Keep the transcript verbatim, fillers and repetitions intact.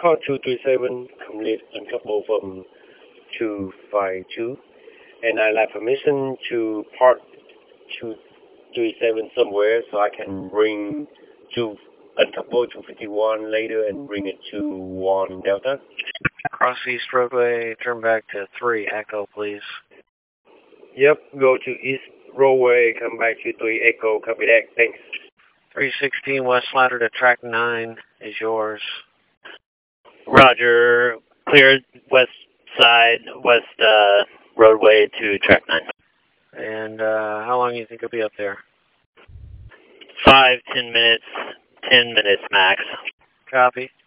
Call two three seven, complete uncoupled from two five two, and I like permission to park two three seven somewhere so I can bring two uncoupled two fifty-one later and bring it to one Delta. Cross East Roadway, turn back to three Echo, please. Yep, go to East Roadway, come back to three Echo, copy that, thanks. three sixteen West Ladder to track nine is yours. Roger, clear west side, west uh, roadway to track nine. And uh, how long do you think you'll be up there? Five, ten minutes, ten minutes max. Copy.